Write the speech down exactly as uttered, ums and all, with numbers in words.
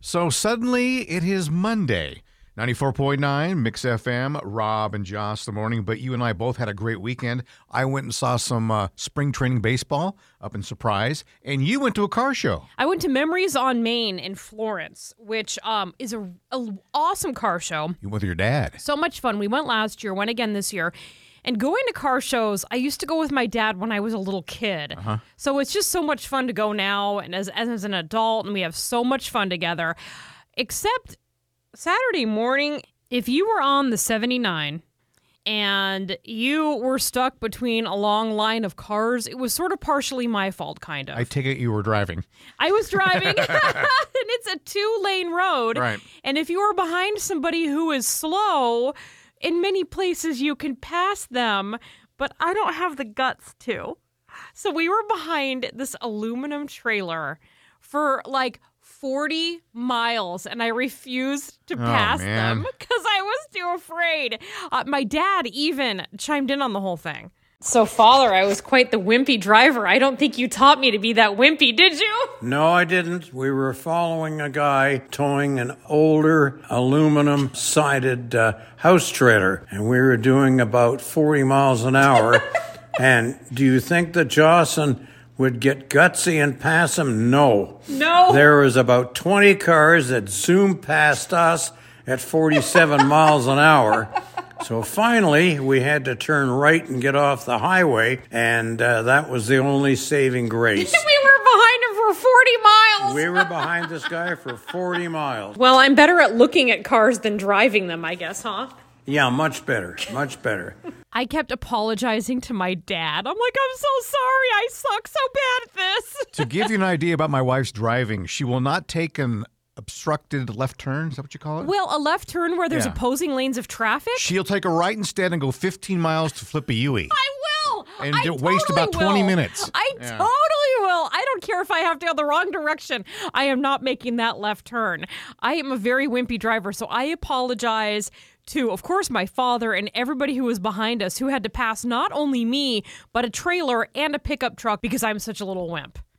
So suddenly it is Monday. ninety-four point nine Mix F M, Rob and Joss the morning, but you and I both had a great weekend. I went and saw some uh, spring training baseball up in Surprise, and you went to a car show. I went to Memories on Main in Florence, which um, is a, a awesome car show. You went with your dad. So much fun. We went last year, went again this year. And going to car shows, I used to go with my dad when I was a little kid. Uh-huh. So it's just so much fun to go now and as, as an adult, and we have so much fun together. Except Saturday morning, if you were on the seventy-nine and you were stuck between a long line of cars, it was sort of partially my fault, kind of. I take it you were driving. I was driving, and it's a two-lane road. Right. And if you are behind somebody who is slow, in many places you can pass them, but I don't have the guts to. So we were behind this aluminum trailer for like forty miles, and I refused to Oh, pass man. them because I was too afraid. Uh, my dad even chimed in on the whole thing. So, Father, I was quite the wimpy driver. I don't think you taught me to be that wimpy, did you? No, I didn't. We were following a guy towing an older aluminum-sided uh, house trailer, and we were doing about forty miles an hour. And do you think that Jocelyn would get gutsy and pass him? No. No. There was about twenty cars that zoomed past us at forty-seven miles an hour. So finally, we had to turn right and get off the highway, and uh, that was the only saving grace. We were behind him for forty miles. We were behind this guy for forty miles. Well, I'm better at looking at cars than driving them, I guess, huh? Yeah, much better, much better. I kept apologizing to my dad. I'm like, I'm so sorry. I suck so bad at this. To give you an idea about my wife's driving, she will not take an obstructed left turn. Is that what you call it? Well, a left turn where there's Yeah. opposing lanes of traffic? She'll take a right instead and go fifteen miles to flip a U-E. I will. And I d- waste totally about twenty will. minutes. I Yeah. totally will. I don't care if I have to go the wrong direction. I am not making that left turn. I am a very wimpy driver, so I apologize to, of course, my father and everybody who was behind us who had to pass not only me, but a trailer and a pickup truck because I'm such a little wimp.